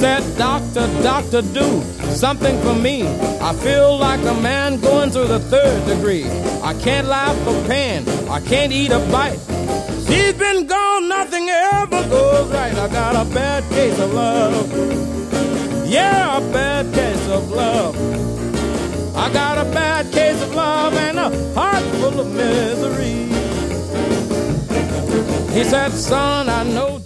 said, doctor, doctor, do something for me. I feel like a man going through the 3rd degree. I can't laugh for pain, I can't eat a bite. She's been gone, nothing ever goes right. I got a bad case of love. Yeah, a bad case of love. I got a bad case of love and a heart full of misery. He said, son, I know